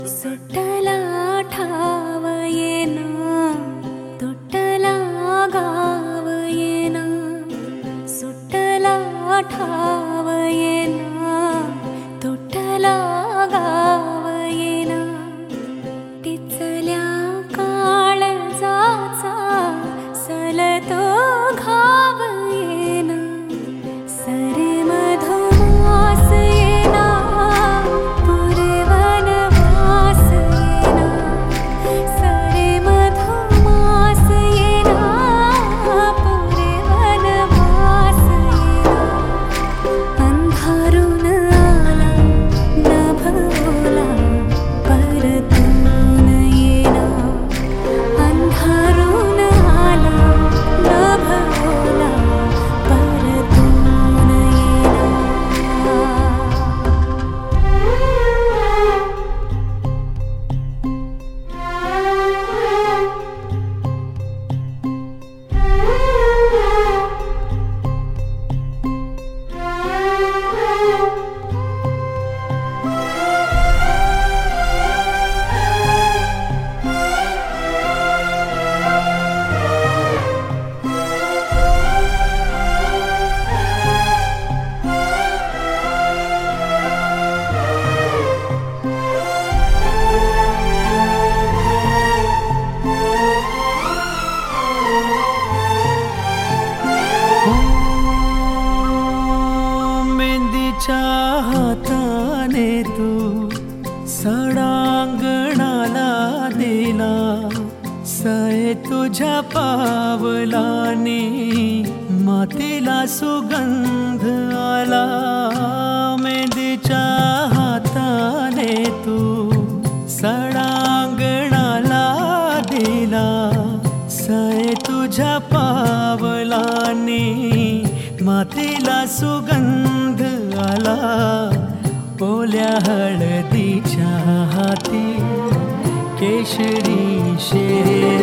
सुटला ठाव येना तुटला गाव येना सुटला ठाव येना तुटला गाव येना टिचल्या काळजाचा सलतो घाव येना सरे मधुमास येना पुरवन वास येना सरे मधुमास येना पुरवन वास येना अंधारून आला नभ ओला परतून येना अंधारून आला नभ ओला परतून येना मेहंदीच्या हाताने तू सडांगणाला दिला सये तुझ्या पावलाने मातीला सुगंध आला मेहंदीच्या हाताने तू सडांगणाला दिला सये तुझ्या पावलाने मातीला सुगंध आला ओल्या हळदीच्या हाती केशरी शेर